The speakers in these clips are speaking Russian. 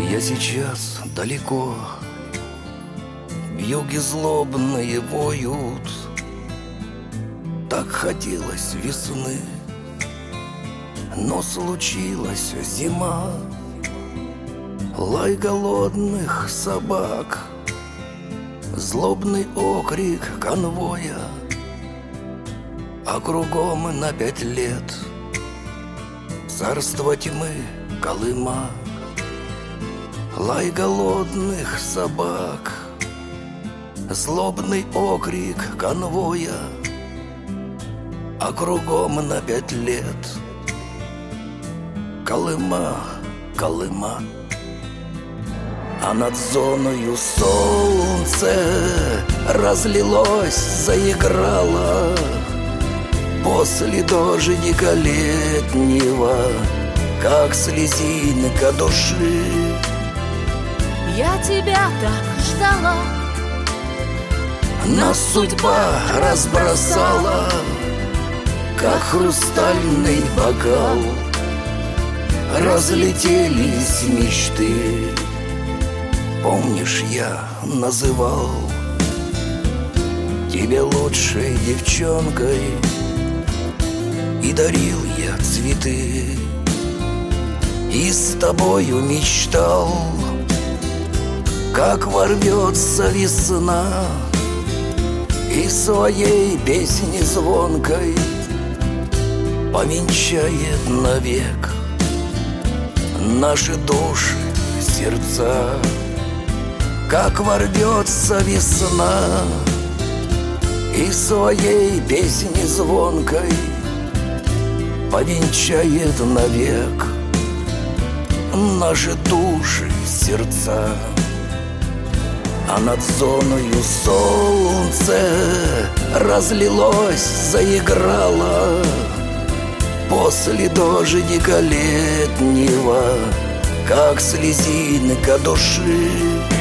Я сейчас далеко, вьюги злобные воют. Так хотелось весны, но случилась зима. Лай голодных собак, злобный окрик конвоя, а кругом на 5 лет царство тьмы Колыма. Лай голодных собак, злобный окрик конвоя, а кругом на 5 лет Колыма, Колыма. А над зоною солнце разлилось, заиграло после дождика летнего, как слезинка души. Я тебя так ждала, нас судьба разбросала, как хрустальный бокал. Разлетелись мечты. Помнишь, я называл тебя лучшей девчонкой и дарил я цветы, и с тобою мечтал, как ворвется весна и своей песни звонкой повенчает навек наши души, сердца. Как ворвется весна и своей песни звонкой повенчает навек наши души, сердца. А над зоною солнце разлилось, заиграло после дождика летнего, как слезинка души.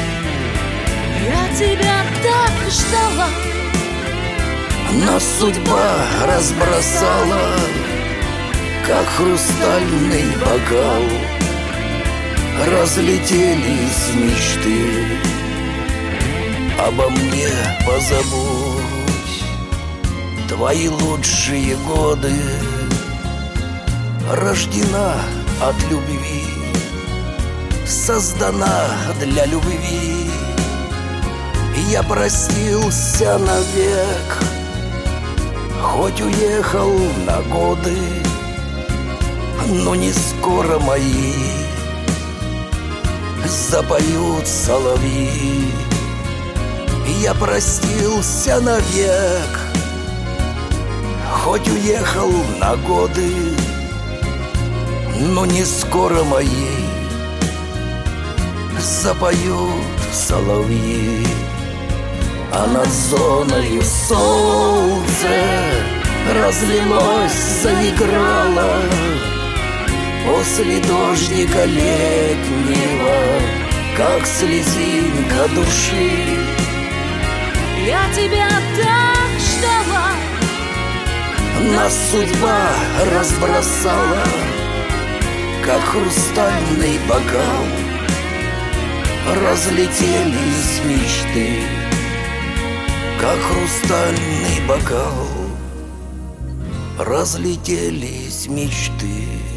я тебя так ждала, нас судьба разбросала, как хрустальный бокал. Разлетелись мечты. Обо мне позабудь, твои лучшие годы. Рождена от любви, создана для любви. Я простился навек, хоть уехал на годы, но не скоро мои запоют соловьи. Я простился навек, хоть уехал на годы, но не скоро мои запоют соловьи. А над зоною солнце разлилось, заиграло после дождика летнего, как слезинка души. я тебя так ждала, нас судьба разбросала, как хрустальный бокал. Разлетелись мечты, как хрустальный бокал. Разлетелись мечты.